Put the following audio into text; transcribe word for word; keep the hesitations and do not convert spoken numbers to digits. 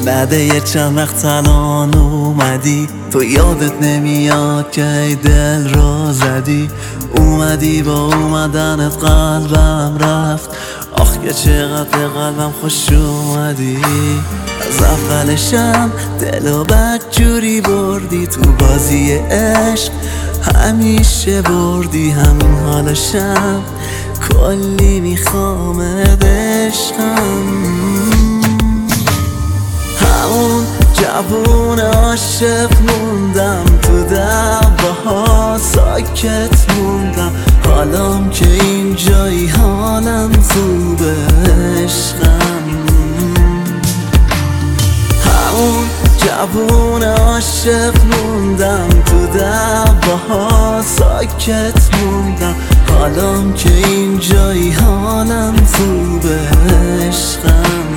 بعد یه چند وقت الان اومدی، تو یادت نمیاد که ای دل رو زدی. اومدی با اومدنت قلبم رفت، آخ که چقدر قلبم خوش اومدی. از اولشم دلو بدجوری بردی، تو بازی عشق همیشه بردی. همین حالشم کلی میخوامت عشقم، همون جوون عاشق موندم، تو دعواها ساکت موندم. حالم که اینجایی حالم خوبه عشقم، همون جوون عاشق موندم، تو دعواها ساکت موندم. حالم که اینجایی حالم خوبه عشقم.